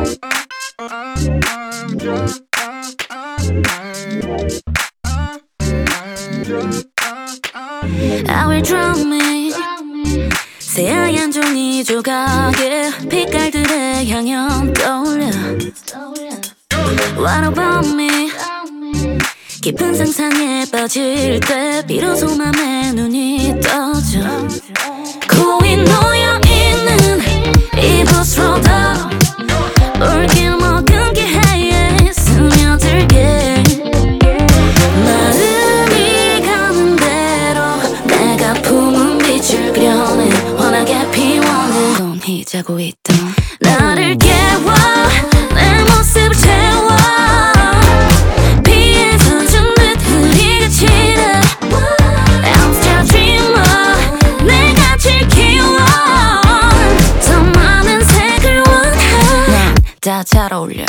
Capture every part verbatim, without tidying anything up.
I will drown me 새하얀 종이 조각에 빛깔들의 향연 떠올려. What about me? 깊은 상상에 빠질 때 비로소 맘에 눈이 떠져. 고이 놓여있는 이곳으로 더 물길 먹은 기회에 스며들게. 마음이 가는 대로 내가 품은 빛을 그려내 환하게 피워내. 곤히 자고 있던 나를 깨워 내 모습을 채워. 비에서 준 듯 흐리게 치네. I'm still dreamer 내가 제일 키워. 더 많은 색을 원해. 난 다 잘 어울려.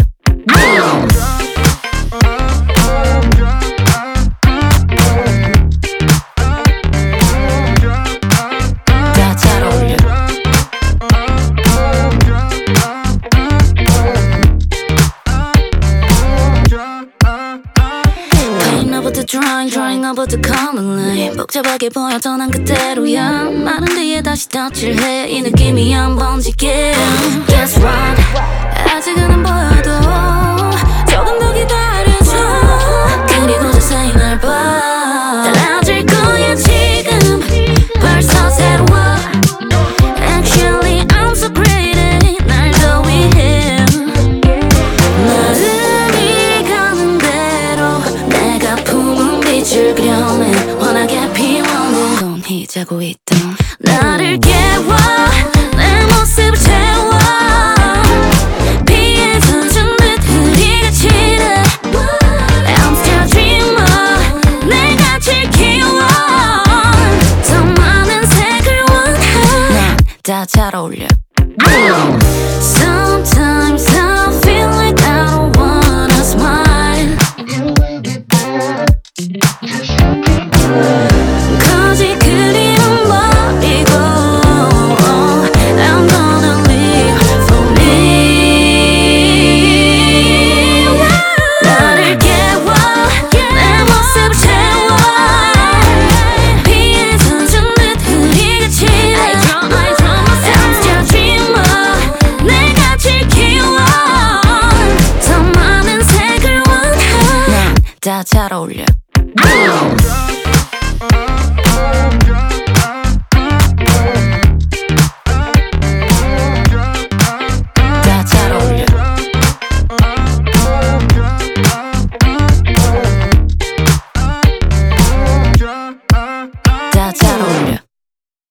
Drawing, drawing over the common line. 복잡하게 보여도 난 그대로야. 마른 뒤에 다시 덧칠해 이 느낌이 한 번 지게. Guess what? 아직은 안 보여도 조금 더 기다려줘. 그리고 자세히 날 봐. 달라질 거야 지금 벌써 새로워. Actually I'm so pretty 날 더 위해. 마음이 가는 대로 내가 품은 빛을 그려내 환하게 피워내. 곤히 자고 있던 나를 깨워 내 모습을 채워. 비에서 준 듯 흐리게 치네. I'm still dreamer 내가 제일 키워. 더 많은 색을 원해. 난 다 잘 어울려. Sometimes I feel like I don't wanna smile. 거짓 그림은 버리고 I'm gonna live for me. 나를 깨워 내 모습을 채워. 비에서 준 듯 흐리게 치네. I'm still dreamer 내가 제일 키워. 더 많은 색을 원해. 난 다 잘 어울려. 다 잘 어울려. 다 잘 어울려.